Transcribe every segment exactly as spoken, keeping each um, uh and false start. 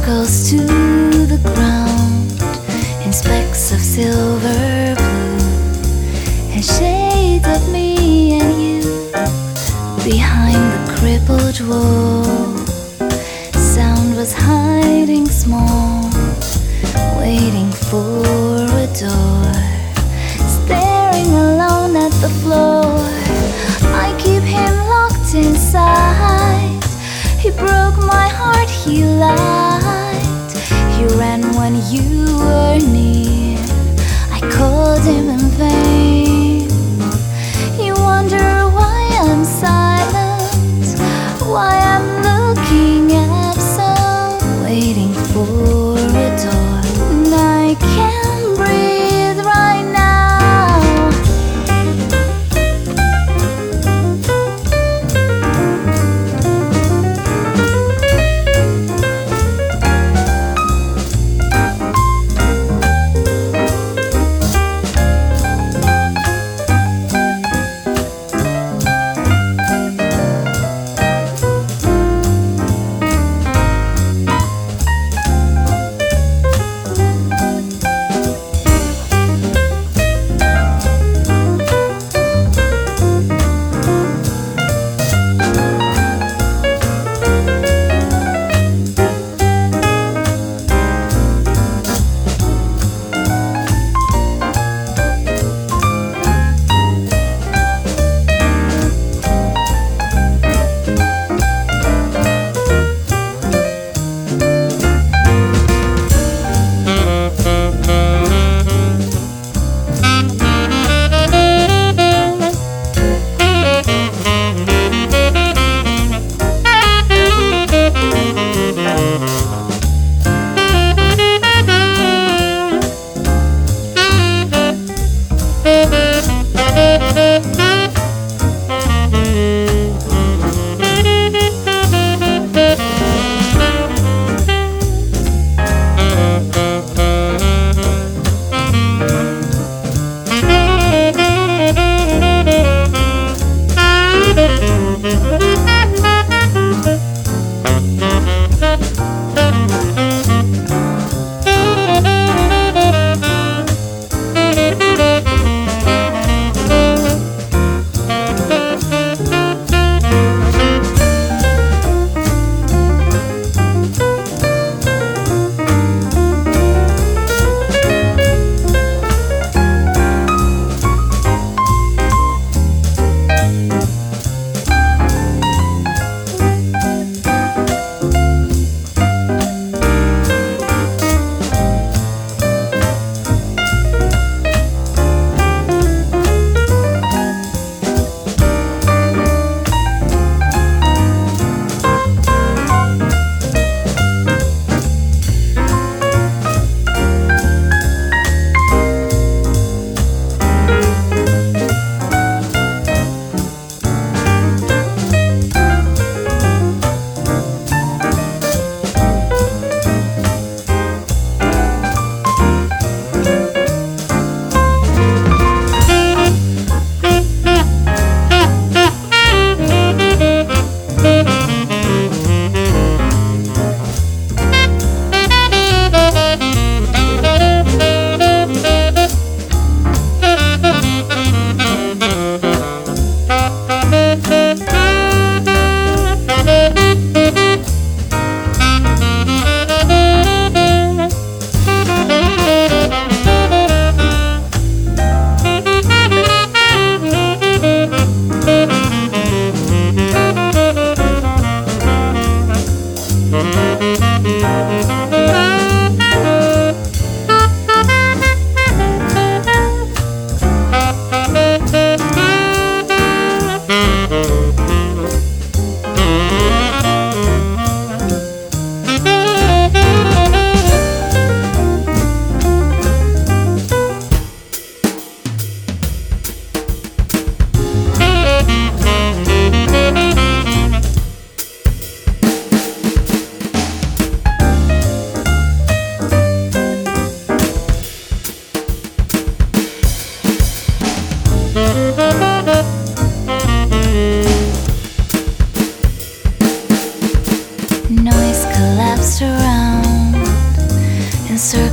circles to the ground in specks of silver blue, and shades of me and you behind the crippled wall. Sound was hiding small, waiting for a door, staring alone at the floor. I keep him locked inside. He broke my heart, he lied. He ran when you were near. I called him in vain. You wonder why I'm silent, why I'm looking absent, waiting for a door, and I can't breathe right now.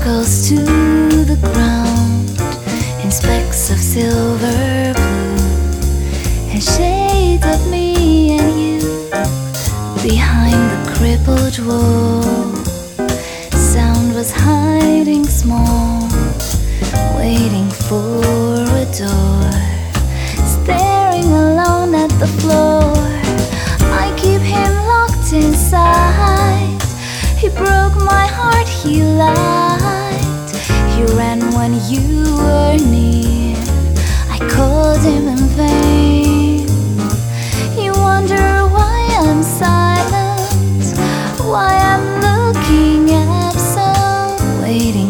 circles to the ground in specks of silver blue, and shades of me and you behind the crippled wall. Sound was hiding small, waiting for a door, staring alone at the floor. I keep him locked inside. He broke my heart, he lied. He ran when you were near. I called him in vain. You wonder why I'm silent, why I'm looking absent, waiting